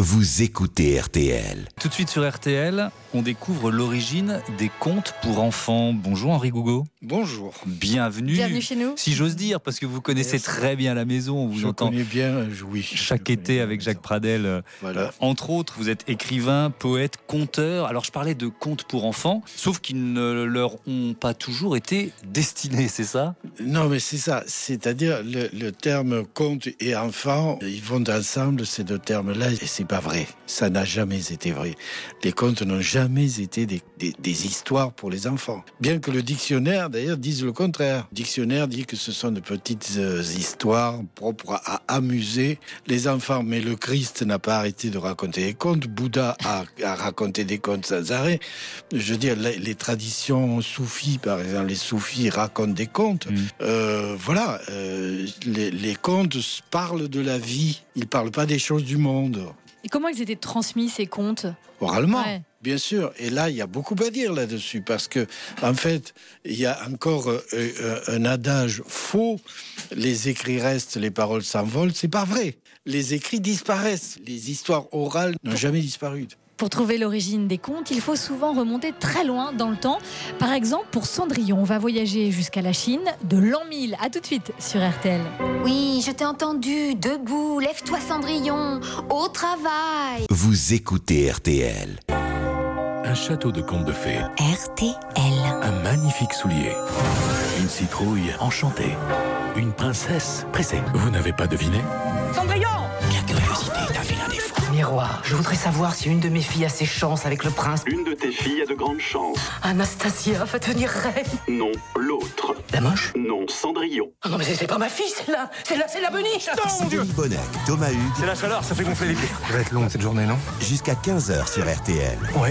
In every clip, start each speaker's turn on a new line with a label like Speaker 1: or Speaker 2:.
Speaker 1: Vous écoutez RTL.
Speaker 2: Tout de suite sur RTL, on découvre l'origine des contes pour enfants. Bonjour Henri Gougaud.
Speaker 3: Bonjour.
Speaker 2: Bienvenue
Speaker 4: chez nous.
Speaker 2: Si j'ose dire, parce que vous connaissez très bien la maison. On vous entend
Speaker 3: connais bien, oui.
Speaker 2: Chaque été avec Jacques Pradel.
Speaker 3: Voilà.
Speaker 2: Entre autres, vous êtes écrivain, poète, conteur. Alors je parlais de contes pour enfants, sauf qu'ils ne leur ont pas toujours été destinés, c'est ça ?
Speaker 3: Non, mais c'est ça. C'est-à-dire, le terme conte et enfant, ils vont ensemble, ces deux termes-là, et c'est pas vrai. Ça n'a jamais été vrai. Les contes n'ont jamais été des histoires pour les enfants. Bien que le dictionnaire, d'ailleurs, dise le contraire. Le dictionnaire dit que ce sont de petites histoires propres à amuser les enfants. Mais le Christ n'a pas arrêté de raconter des contes. Bouddha a raconté des contes sans arrêt. Je veux dire, les traditions soufis, par exemple, les soufis racontent des contes. Voilà, les contes parlent de la vie. Ils parlent pas des choses du monde.
Speaker 4: Et comment ils étaient transmis, ces contes ?
Speaker 3: Oralement,
Speaker 4: ouais.
Speaker 3: Bien sûr. Et là, il y a beaucoup à dire là-dessus, parce que, en fait, il y a encore un adage faux. Les écrits restent, les paroles s'envolent. C'est pas vrai. Les écrits disparaissent. Les histoires orales n'ont jamais disparu.
Speaker 4: Pour trouver l'origine des contes, il faut souvent remonter très loin dans le temps. Par exemple, pour Cendrillon, on va voyager jusqu'à la Chine, de l'an 1000. À tout de suite sur RTL.
Speaker 5: Oui, je t'ai entendu. Debout, lève-toi Cendrillon, au travail.
Speaker 1: Vous écoutez RTL.
Speaker 6: Un château de contes de fées.
Speaker 5: RTL.
Speaker 6: Un magnifique soulier. Une citrouille enchantée. Une princesse pressée. Vous n'avez pas deviné ?
Speaker 7: Cendrillon!
Speaker 6: Quelle curiosité, t'as vilain défaut.
Speaker 7: Miroir, je voudrais savoir si une de mes filles a ses chances avec le prince.
Speaker 8: Une de tes filles a de grandes chances.
Speaker 7: Anastasia va devenir reine.
Speaker 8: Non, l'autre.
Speaker 7: La moche?
Speaker 8: Non, Cendrillon.
Speaker 7: Ah non mais c'est pas ma fille, celle-là. C'est la beniche.
Speaker 1: Denis Bonnec, Thomas Hugues,
Speaker 6: C'est la chaleur, ça fait gonfler les pieds. Ça va être long cette journée, non ?
Speaker 1: jusqu'à 15h sur RTL.
Speaker 6: Ouais.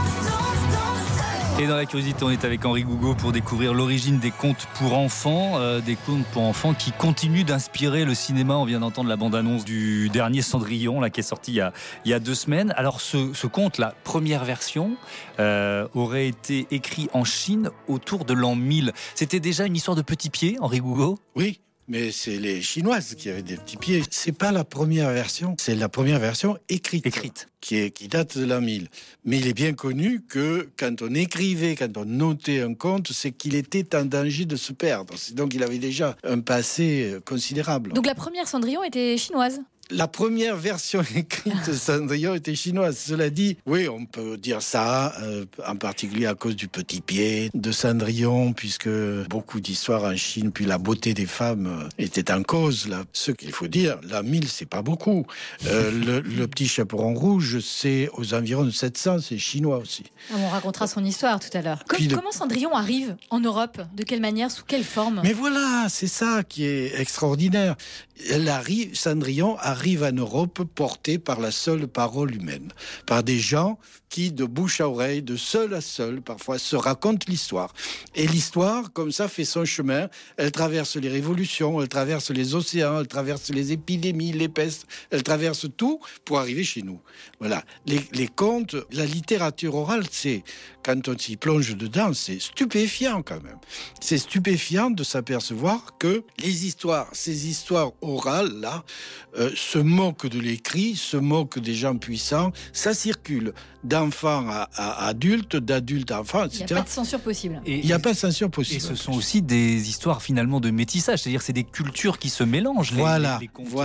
Speaker 2: Et dans la curiosité, on est avec Henri Gougaud pour découvrir l'origine des contes pour enfants. Des contes pour enfants qui continuent d'inspirer le cinéma. On vient d'entendre la bande-annonce du dernier Cendrillon, là, qui est sorti il y a 2 semaines. Alors ce conte, la première version, aurait été écrit en Chine autour de l'an 1000. C'était déjà une histoire de petits pieds, Henri Gougaud ?
Speaker 3: Oui. Mais c'est les Chinoises qui avaient des petits pieds. C'est pas la première version, c'est la première version écrite. Qui date de l'an 1000. Mais il est bien connu que quand on écrivait, quand on notait un conte, c'est qu'il était en danger de se perdre. Donc il avait déjà un passé considérable.
Speaker 4: Donc la première Cendrillon était chinoise.
Speaker 3: La première version écrite de Cendrillon était chinoise. Cela dit, oui, on peut dire ça, en particulier à cause du petit pied de Cendrillon, puisque beaucoup d'histoires en Chine, puis la beauté des femmes était en cause. Là. Ce qu'il faut dire, la 1000, c'est pas beaucoup. Le petit chaperon rouge, c'est aux environs de 700, c'est chinois aussi.
Speaker 4: On racontera son histoire tout à l'heure. Comment Cendrillon arrive en Europe ? De quelle manière ? Sous quelle forme ?
Speaker 3: Mais voilà, c'est ça qui est extraordinaire. Cendrillon arrive en Europe porté par la seule parole humaine, par des gens qui, de bouche à oreille, de seul à seul, parfois, se racontent l'histoire. Et l'histoire, comme ça, fait son chemin. Elle traverse les révolutions, elle traverse les océans, elle traverse les épidémies, les pestes, elle traverse tout pour arriver chez nous. Voilà. Les contes, la littérature orale, c'est, quand on s'y plonge dedans, c'est stupéfiant quand même. C'est stupéfiant de s'apercevoir que ces histoires orales-là, se moquent de l'écrit, se moquent des gens puissants. Ça circule d'enfants à adultes, d'adultes à enfants, etc.
Speaker 4: Il n'y a pas de censure possible.
Speaker 3: Il n'y a pas de censure possible.
Speaker 2: Et ce sont aussi des histoires finalement de métissage, c'est-à-dire c'est des cultures qui se mélangent.
Speaker 3: Voilà,
Speaker 2: les contes,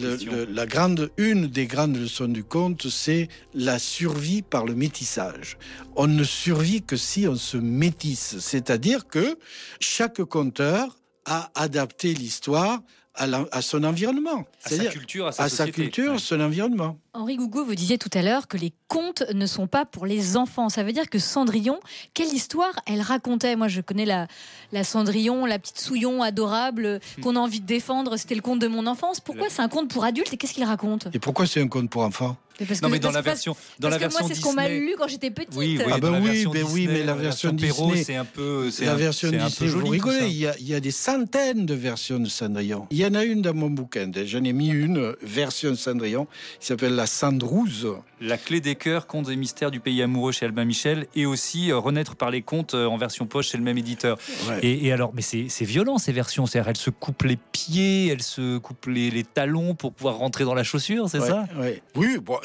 Speaker 3: une des grandes leçons du conte, c'est la survie par le métissage. On ne survit que si on se métisse, c'est-à-dire que chaque conteur a adapté l'histoire à son environnement, c'est-à-dire à sa culture, son environnement.
Speaker 4: Henri Gougaud, vous disiez tout à l'heure que les contes ne sont pas pour les enfants. Ça veut dire que Cendrillon, quelle histoire elle racontait ? Moi, je connais la Cendrillon, la petite Souillon adorable qu'on a envie de défendre. C'était le conte de mon enfance. Pourquoi c'est un conte pour adultes et qu'est-ce qu'il raconte ?
Speaker 3: Et pourquoi c'est un conte pour enfants ?
Speaker 2: Non, mais dans la version
Speaker 4: moi, c'est
Speaker 2: Disney,
Speaker 4: ce qu'on m'a lu quand j'étais petite.
Speaker 2: Oui,
Speaker 3: mais la version Disney,
Speaker 2: c'est un peu,
Speaker 3: vous rigolez.
Speaker 2: Joli,
Speaker 3: il y a des centaines de versions de Cendrillon. Il y en a une dans mon bouquin. J'en ai mis une version de Cendrillon qui s'appelle la Cendrouze.
Speaker 2: La clé des cœurs, contes et mystères du pays amoureux chez Albin Michel, et aussi Renaître par les contes en version poche chez le même éditeur. Ouais. Et alors, mais c'est violent ces versions. C'est-à-dire, elles se coupent les pieds, elles se coupent les talons pour pouvoir rentrer dans la chaussure, c'est ça ?
Speaker 3: Oui, bon,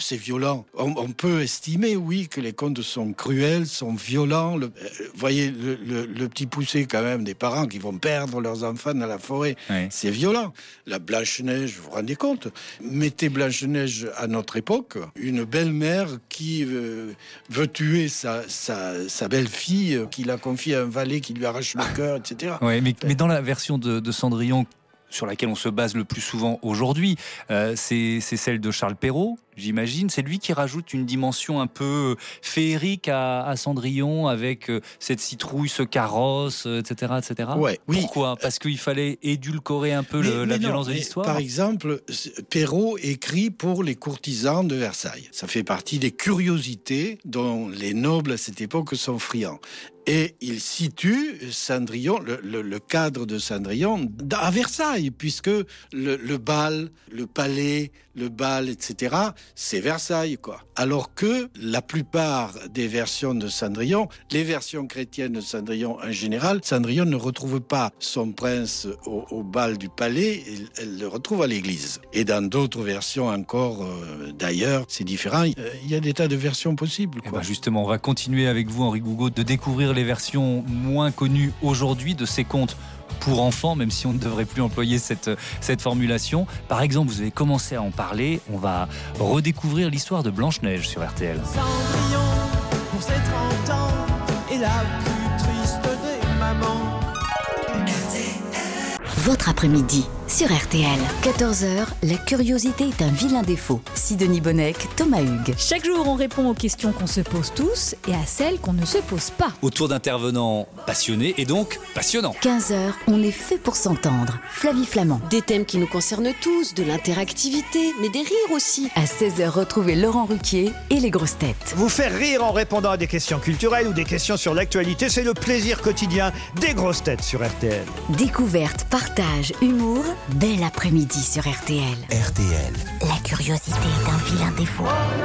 Speaker 3: c'est violent. On peut estimer, oui, que les contes sont cruels, sont violents. Vous voyez, le petit poussé, quand même, des parents qui vont perdre leurs enfants dans la forêt, c'est violent. La Blanche-Neige, vous vous rendez compte? Mettez Blanche-Neige à notre époque, une belle-mère qui veut tuer sa belle-fille, qui la confie à un valet qui lui arrache le cœur, etc.
Speaker 2: Ouais, mais dans la version de Cendrillon, sur laquelle on se base le plus souvent aujourd'hui, c'est celle de Charles Perrault, j'imagine. C'est lui qui rajoute une dimension un peu féerique à Cendrillon, avec cette citrouille, ce carrosse, etc. etc.
Speaker 3: Ouais, oui.
Speaker 2: Pourquoi ? Parce qu'il fallait édulcorer un peu la violence de l'histoire.
Speaker 3: Par exemple, Perrault écrit pour les courtisans de Versailles. Ça fait partie des curiosités dont les nobles à cette époque sont friands. Et il situe Cendrillon, le cadre de Cendrillon, à Versailles, puisque le bal, le palais, le bal, etc., c'est Versailles, quoi. Alors que la plupart des versions de Cendrillon, les versions chrétiennes de Cendrillon en général, Cendrillon ne retrouve pas son prince au bal du palais, elle le retrouve à l'église. Et dans d'autres versions encore, d'ailleurs, c'est différent. Il y a des tas de versions possibles, quoi.
Speaker 2: Justement, on va continuer avec vous, Henri Gougaud, de découvrir les versions moins connues aujourd'hui de ces contes pour enfants, même si on ne devrait plus employer cette formulation. Par exemple, vous avez commencé à en parler, on va redécouvrir l'histoire de Blanche-Neige sur RTL.
Speaker 9: Cendrillon, pour ses 30 ans, est la plus triste des mamans.
Speaker 10: Votre après-midi sur RTL. 14h, la curiosité est un vilain défaut. Sidonie Bonnec, Thomas Hugues.
Speaker 4: Chaque jour, on répond aux questions qu'on se pose tous et à celles qu'on ne se pose pas.
Speaker 2: Autour d'intervenants passionnés et donc passionnants.
Speaker 10: 15h, on est fait pour s'entendre. Flavie Flamand.
Speaker 11: Des thèmes qui nous concernent tous, de l'interactivité, mais des rires aussi.
Speaker 10: À 16h, retrouvez Laurent Ruquier et les grosses têtes.
Speaker 12: Vous faire rire en répondant à des questions culturelles ou des questions sur l'actualité, c'est le plaisir quotidien des grosses têtes sur RTL.
Speaker 10: Découverte, partage, humour. Bel après-midi sur RTL.
Speaker 1: RTL.
Speaker 10: La curiosité est un vilain défaut.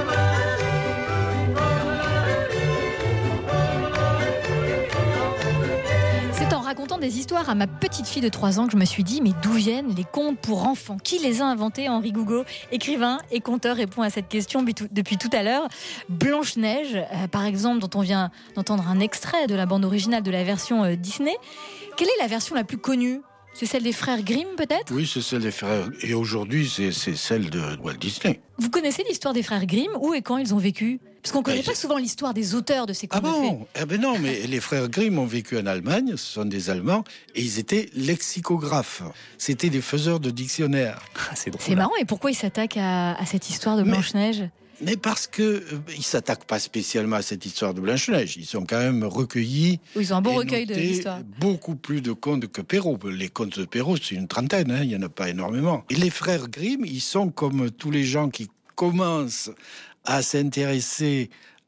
Speaker 4: C'est en racontant des histoires à ma petite fille de 3 ans que je me suis dit, mais d'où viennent les contes pour enfants ? Qui les a inventés ? Henri Gougaud, écrivain et conteur, répond à cette question depuis tout à l'heure. Blanche-Neige, par exemple, dont on vient d'entendre un extrait de la bande originale de la version Disney. Quelle est la version la plus connue ? C'est celle des frères Grimm, peut-être ?
Speaker 3: Oui, c'est celle des frères. Et aujourd'hui, c'est celle de Walt Disney.
Speaker 4: Vous connaissez l'histoire des frères Grimm ? Où et quand ils ont vécu ? Parce qu'on ne connaît pas souvent l'histoire des auteurs de ces contes de fées.
Speaker 3: Ah ben non, mais les frères Grimm ont vécu en Allemagne, ce sont des Allemands, et ils étaient lexicographes. C'était des faiseurs de dictionnaires.
Speaker 4: C'est marrant, et pourquoi ils s'attaquent à cette histoire de Blanche-Neige ?
Speaker 3: Mais parce que ils s'attaquent pas spécialement à cette histoire de Blanche-Neige. Ils sont quand même recueillis.
Speaker 4: Oui, ils ont un bon recueil de l'histoire.
Speaker 3: Beaucoup plus de contes que Perrault. Les contes de Perrault, c'est une trentaine, il y en a pas énormément. Et les frères Grimm, ils sont comme tous les gens qui commencent à s'intéresser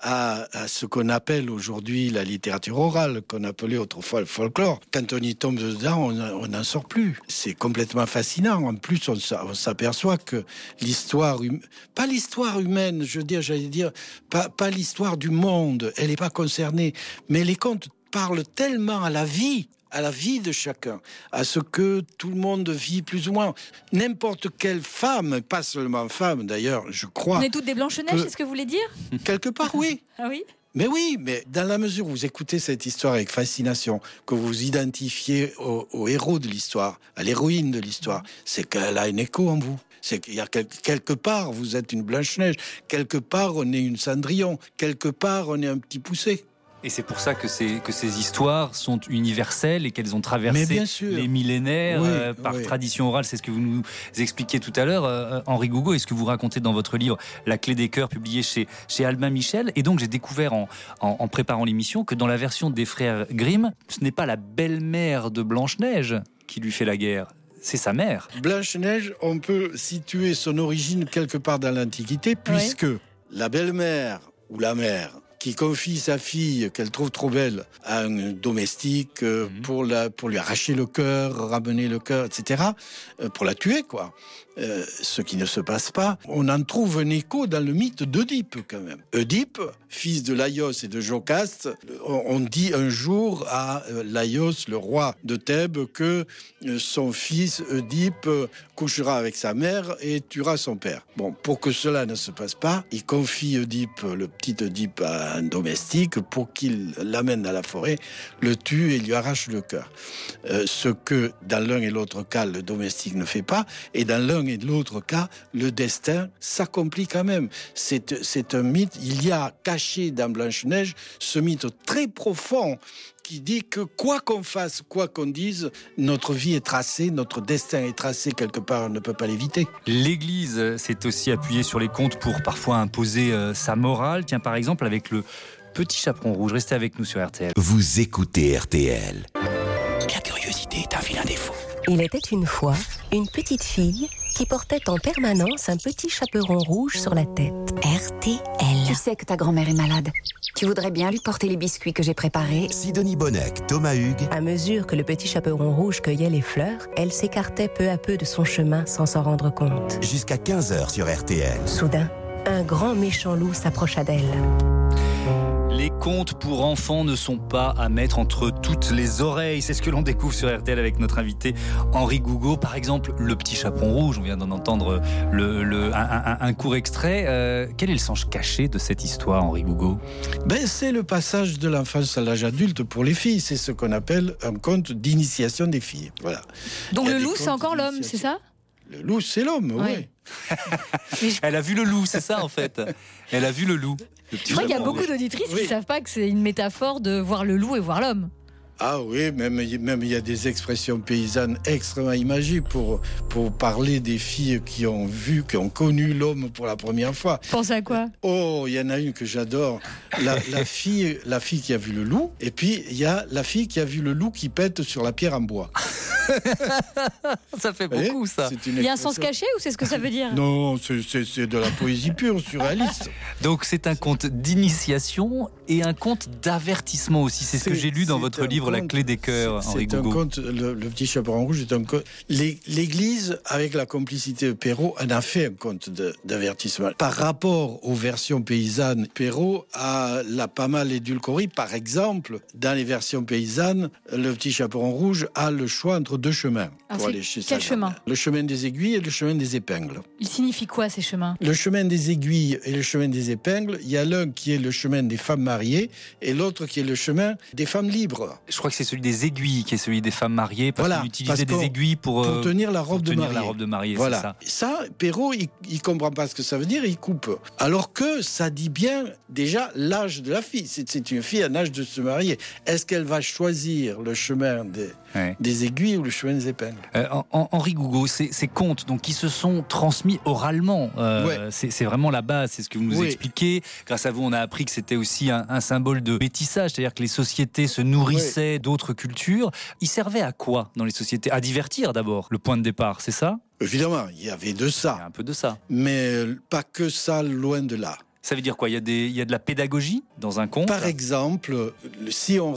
Speaker 3: à ce qu'on appelle aujourd'hui la littérature orale, qu'on appelait autrefois le folklore. Quand on y tombe dedans, on n'en sort plus. C'est complètement fascinant. En plus, on s'aperçoit que l'histoire, pas l'histoire humaine, j'allais dire, pas l'histoire du monde, elle n'est pas concernée, mais les contes parlent tellement à la vie de chacun, à ce que tout le monde vit plus ou moins. N'importe quelle femme, pas seulement femme d'ailleurs, je crois...
Speaker 4: On est toutes des Blanche-Neige, c'est ce que vous voulez dire ?
Speaker 3: Quelque part, oui.
Speaker 4: Ah oui ?
Speaker 3: Mais oui, mais dans la mesure où vous écoutez cette histoire avec fascination, que vous vous identifiez au héros de l'histoire, à l'héroïne de l'histoire, c'est qu'elle a un écho en vous. C'est qu'il y a quelque part, vous êtes une Blanche-Neige, quelque part, on est une Cendrillon, quelque part, on est un petit poussé.
Speaker 2: Et c'est pour ça que ces histoires sont universelles et qu'elles ont traversé les millénaires par tradition orale. C'est ce que vous nous expliquiez tout à l'heure, Henri Gougaud, et ce que vous racontez dans votre livre La clé des cœurs, publié chez Albin Michel. Et donc j'ai découvert en préparant l'émission que dans la version des frères Grimm, ce n'est pas la belle-mère de Blanche-Neige qui lui fait la guerre. C'est sa mère.
Speaker 3: Blanche-Neige, on peut situer son origine quelque part dans l'Antiquité, puisque la belle-mère ou la mère qui confie sa fille qu'elle trouve trop belle à un domestique pour lui arracher le cœur, ramener le cœur, etc., pour la tuer, quoi. ce qui ne se passe pas. On en trouve un écho dans le mythe d'Œdipe quand même. Œdipe, fils de Laios et de Jocaste, on dit un jour à Laios, le roi de Thèbes, que son fils Œdipe couchera avec sa mère et tuera son père. Bon, pour que cela ne se passe pas, il confie Œdipe, le petit Œdipe, à un domestique pour qu'il l'amène à la forêt, le tue et lui arrache le cœur. Ce que dans l'un et l'autre cas, le domestique ne fait pas, et dans l'un et l'autre cas, le destin s'accomplit quand même. C'est un mythe, il y a caché dans Blanche-Neige ce mythe très profond qui dit que quoi qu'on fasse, quoi qu'on dise, notre vie est tracée, notre destin est tracé quelque part, on ne peut pas l'éviter.
Speaker 2: L'Église s'est aussi appuyée sur les contes pour parfois imposer sa morale. Tiens, par exemple, avec le Petit Chaperon Rouge. Restez avec nous sur RTL.
Speaker 1: Vous écoutez RTL.
Speaker 6: La curiosité est un vilain défaut.
Speaker 13: Il était une fois une petite fille qui portait en permanence un petit chaperon rouge sur la tête.
Speaker 10: RTL. Tu sais que ta grand-mère est malade. Tu voudrais bien lui porter les biscuits que j'ai préparés.
Speaker 1: Sidonie Bonnec, Thomas Hugues.
Speaker 13: À mesure que le petit chaperon rouge cueillait les fleurs, elle s'écartait peu à peu de son chemin sans s'en rendre compte.
Speaker 1: Jusqu'à 15h sur RTL.
Speaker 13: Soudain, un grand méchant loup s'approcha d'elle.
Speaker 2: Les contes pour enfants ne sont pas à mettre entre toutes les oreilles. C'est ce que l'on découvre sur RTL avec notre invité Henri Gougaud. Par exemple, Le Petit Chaperon Rouge. On vient d'en entendre un court extrait. Quel est le sens caché de cette histoire, Henri Gougaud ?
Speaker 3: C'est le passage de l'enfance à l'âge adulte pour les filles. C'est ce qu'on appelle un conte d'initiation des filles. Voilà.
Speaker 4: Donc le loup, c'est encore l'homme, c'est ça ?
Speaker 3: Le loup, c'est l'homme, oui.
Speaker 2: Elle a vu le loup, c'est ça en fait. Elle a vu le loup.
Speaker 4: Je crois qu'il y a beaucoup d'auditrices qui ne savent pas que c'est une métaphore de voir le loup et voir l'homme.
Speaker 3: Ah oui, même il y a des expressions paysannes extrêmement imagées pour parler des filles qui ont connu l'homme pour la première fois.
Speaker 4: Pense à quoi ?
Speaker 3: Oh, il y en a une que j'adore. La fille qui a vu le loup, et puis il y a la fille qui a vu le loup qui pète sur la pierre en bois.
Speaker 2: Ça fait beaucoup, ça.
Speaker 4: Il y a un sens caché ou c'est ce que ça veut dire ?
Speaker 3: Non, c'est de la poésie pure, surréaliste.
Speaker 2: Donc c'est un conte d'initiation et un conte d'avertissement aussi. C'est ce que j'ai lu dans votre livre La Clé des Cœurs, Henri Gougaud.
Speaker 3: C'est un conte, le Petit Chaperon Rouge est un conte. L'Église, avec la complicité de Perrault, en a fait un conte d'avertissement. Par rapport aux versions paysannes, Perrault l'a pas mal édulcoré. Par exemple, dans les versions paysannes, le Petit Chaperon Rouge a le choix entre deux chemins.
Speaker 4: Pour aller chez quel chemin ?
Speaker 3: Le chemin des aiguilles et le chemin des épingles.
Speaker 4: Il signifie quoi, ces chemins ?
Speaker 3: Le chemin des aiguilles et le chemin des épingles, il y a l'un qui est le chemin des femmes mariées et l'autre qui est le chemin des femmes libres.
Speaker 2: Je crois que c'est celui des aiguilles qui est celui des femmes mariées, parce qu'on utilisait des aiguilles pour
Speaker 3: tenir la robe de mariée.
Speaker 2: Voilà.
Speaker 3: Ça, Perrault, il comprend pas ce que ça veut dire, il coupe. Alors que ça dit bien déjà l'âge de la fille. C'est une fille en âge de se marier. Est-ce qu'elle va choisir le chemin des aiguilles ou le chemin des épingles ?
Speaker 2: Henri Gougaud, ces contes donc, qui se sont transmis oralement, c'est vraiment la base, c'est ce que vous nous expliquez. Grâce à vous, on a appris que c'était aussi un symbole de métissage, c'est-à-dire que les sociétés se nourrissaient d'autres cultures. Ils servaient à quoi dans les sociétés ? À divertir d'abord, le point de départ, c'est ça ?
Speaker 3: Évidemment, il y avait de ça.
Speaker 2: Il y a un peu de ça.
Speaker 3: Mais pas que ça, loin de là.
Speaker 2: Ça veut dire quoi ? Il y a de la pédagogie dans un conte ?
Speaker 3: Par exemple, si on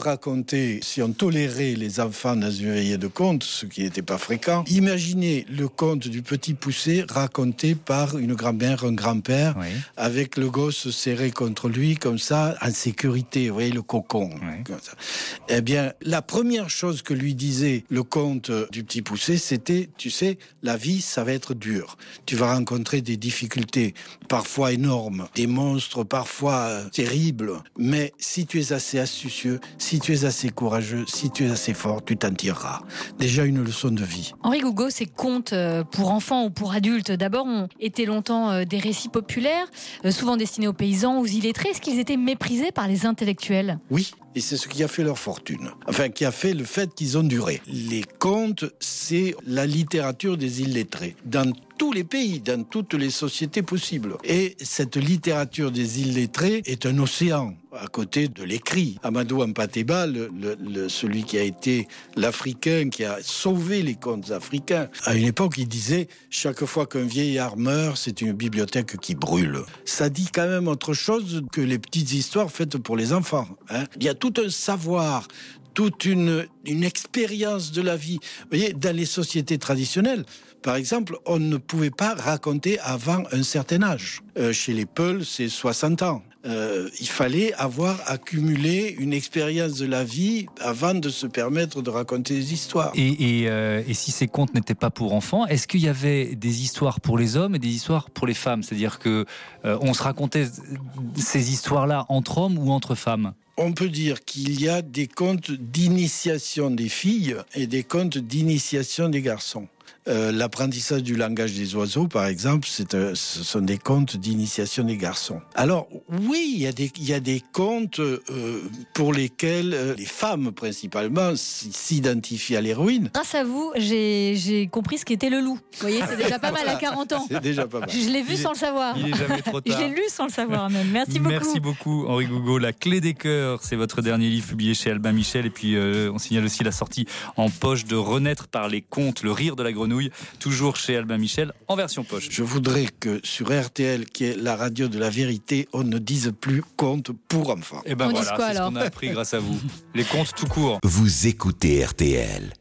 Speaker 3: tolérait les enfants dans une veillée de contes, ce qui n'était pas fréquent, imaginez le conte du Petit Poucet raconté par une grand-mère, un grand-père, avec le gosse serré contre lui, comme ça, en sécurité, vous voyez, le cocon. Comme ça. Eh bien, la première chose que lui disait le conte du Petit Poucet, c'était, tu sais, la vie, ça va être dur. Tu vas rencontrer des difficultés, parfois énormes, des monstres parfois terribles, mais si tu es assez astucieux, si tu es assez courageux, si tu es assez fort, tu t'en tireras. Déjà une leçon de vie.
Speaker 4: Henri Gougaud, ces contes pour enfants ou pour adultes, d'abord, ont été longtemps des récits populaires, souvent destinés aux paysans, aux illettrés. Est-ce qu'ils étaient méprisés par les intellectuels ?
Speaker 3: Oui. Et c'est ce qui a fait leur fortune. Enfin, qui a fait le fait qu'ils ont duré. Les contes, c'est la littérature des illettrés. Dans tous les pays, dans toutes les sociétés possibles. Et cette littérature des illettrés est un océan à côté de l'écrit. Amadou Hampâté-Bâ, celui qui a été l'Africain, qui a sauvé les contes africains, à une époque, il disait « Chaque fois qu'un vieillard meurt, c'est une bibliothèque qui brûle ». Ça dit quand même autre chose que les petites histoires faites pour les enfants. Il y a tout un savoir, toute une expérience de la vie. Vous voyez, dans les sociétés traditionnelles, par exemple, on ne pouvait pas raconter avant un certain âge. Chez les Peuls, c'est 60 ans. Il fallait avoir accumulé une expérience de la vie avant de se permettre de raconter des histoires.
Speaker 2: Et si ces contes n'étaient pas pour enfants, est-ce qu'il y avait des histoires pour les hommes et des histoires pour les femmes ? C'est-à-dire que on se racontait ces histoires-là entre hommes ou entre femmes ?
Speaker 3: On peut dire qu'il y a des contes d'initiation des filles et des contes d'initiation des garçons. L'apprentissage du langage des oiseaux, par exemple, ce sont des contes d'initiation des garçons. Alors, oui, il y a des contes pour lesquels les femmes, principalement, s'identifient à l'héroïne.
Speaker 4: Grâce à vous, j'ai compris ce qu'était le loup. Vous voyez, c'est déjà pas mal à 40 ans.
Speaker 3: C'est déjà pas mal.
Speaker 4: Je l'ai vu sans le savoir.
Speaker 2: Il est jamais trop tard.
Speaker 4: Je l'ai lu sans le savoir même. Merci beaucoup.
Speaker 2: Merci beaucoup, Henri Gougaud. La clé des cœurs, c'est votre dernier livre publié chez Albin Michel. Et puis, on signale aussi la sortie en poche de Renaître par les contes, le rire de la grenouille. Toujours chez Albin Michel, en version poche.
Speaker 3: Je voudrais que sur RTL, qui est la radio de la vérité, on ne dise plus contes pour enfants.
Speaker 2: Et ben voilà, c'est ce qu'on a appris grâce à vous. Les contes tout court.
Speaker 1: Vous écoutez RTL.